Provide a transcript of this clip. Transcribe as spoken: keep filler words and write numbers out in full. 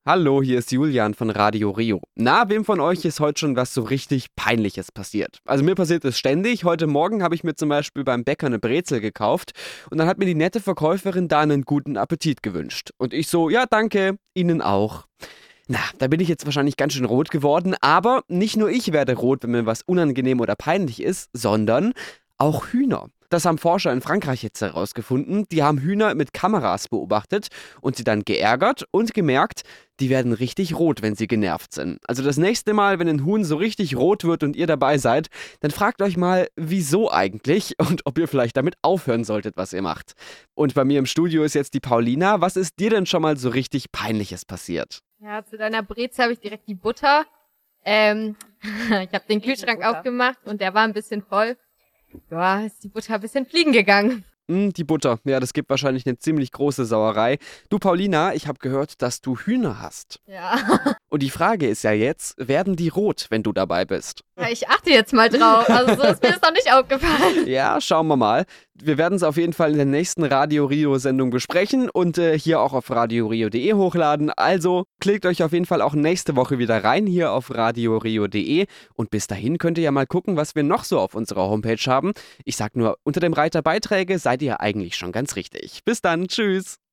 Hallo, hier ist Julian von Radio Rio. Na, wem von euch ist heute schon was so richtig Peinliches passiert? Also mir passiert es ständig. Heute Morgen habe ich mir zum Beispiel beim Bäcker eine Brezel gekauft und dann hat mir die nette Verkäuferin da einen guten Appetit gewünscht. Und ich so, ja danke, Ihnen auch. Na, da bin ich jetzt wahrscheinlich ganz schön rot geworden, aber nicht nur ich werde rot, wenn mir was unangenehm oder peinlich ist, sondern auch Hühner. Das haben Forscher in Frankreich jetzt herausgefunden. Die haben Hühner mit Kameras beobachtet und sie dann geärgert und gemerkt, die werden richtig rot, wenn sie genervt sind. Also das nächste Mal, wenn ein Huhn so richtig rot wird und ihr dabei seid, dann fragt euch mal, wieso eigentlich und ob ihr vielleicht damit aufhören solltet, was ihr macht. Und bei mir im Studio ist jetzt die Paulina. Was ist dir denn schon mal so richtig Peinliches passiert? Ja, zu deiner Brezel habe ich direkt die Butter. Ähm, ich habe den Kühlschrank aufgemacht und der war ein bisschen voll. Ja, ist die Butter ein bisschen fliegen gegangen. Hm, die Butter. Ja, das gibt wahrscheinlich eine ziemlich große Sauerei. Du, Paulina, ich habe gehört, dass du Hühner hast. Ja. Und die Frage ist ja jetzt, werden die rot, wenn du dabei bist? Ja, ich achte jetzt mal drauf. Also so ist mir das noch nicht aufgefallen. Ja, schauen wir mal. Wir werden es auf jeden Fall in der nächsten Radio Rio-Sendung besprechen und äh, hier auch auf radio rio punkt de hochladen. Also klickt euch auf jeden Fall auch nächste Woche wieder rein hier auf radio rio punkt de und bis dahin könnt ihr ja mal gucken, was wir noch so auf unserer Homepage haben. Ich sag nur, unter dem Reiter Beiträge seid ihr eigentlich schon ganz richtig. Bis dann, tschüss.